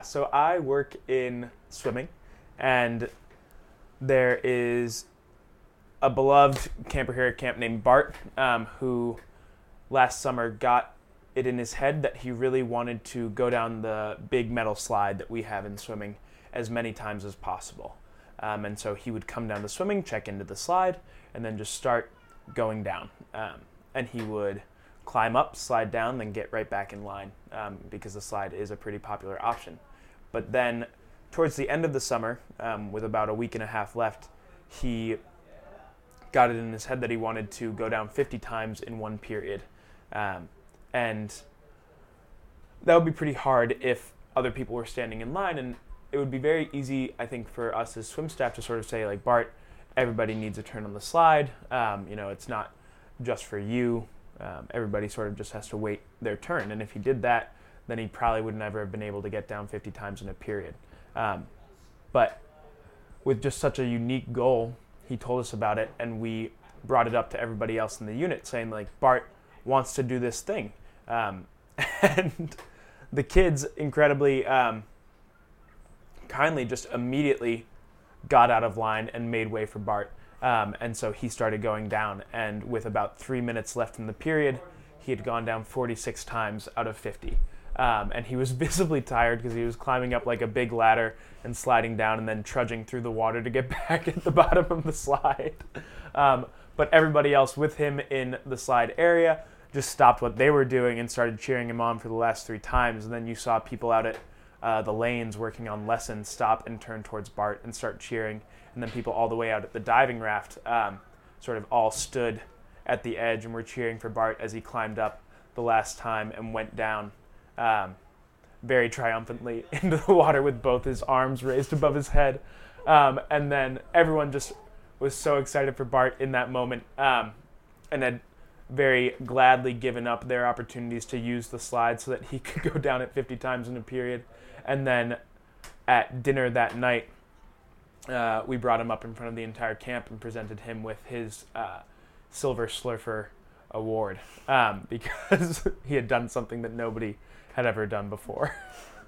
So I work in swimming, and there is a beloved camper here at camp named Bart, who last summer got it in his head that he really wanted to go down the big metal slide that we have in swimming as many times as possible. And so he would come down to swimming, check into the slide, and then just start going down. And he would climb up, slide down, then get right back in line because the slide is a pretty popular option. But then towards the end of the summer, with about a week and a half left, he got it in his head that he wanted to go down 50 times in one period. And that would be pretty hard if other people were standing in line, and it would be very easy, I think, for us as swim staff to sort of say, like, Bart, everybody needs a turn on the slide. It's not just for you. Everybody sort of just has to wait their turn. And if he did that, then he probably would never have been able to get down 50 times in a period. But with just such a unique goal, he told us about it, and we brought it up to everybody else in the unit, saying, like, Bart wants to do this thing. And the kids incredibly kindly just immediately got out of line and made way for Bart. And so he started going down, and with about 3 minutes left in the period, he had gone down 46 times out of 50. And he was visibly tired because he was climbing up like a big ladder and sliding down and then trudging through the water to get back at the bottom of the slide. But everybody else with him in the slide area just stopped what they were doing and started cheering him on for the last 3 times. And then you saw people out at the lanes working on lessons stop and turn towards Bart and start cheering. And then people all the way out at the diving raft sort of all stood at the edge and were cheering for Bart as he climbed up the last time and went down very triumphantly into the water with both his arms raised above his head. And then everyone just was so excited for Bart in that moment and had very gladly given up their opportunities to use the slide so that he could go down at 50 times in a period. And then at dinner that night, we brought him up in front of the entire camp and presented him with his Silver Slurfer award because he had done something that nobody had ever done before.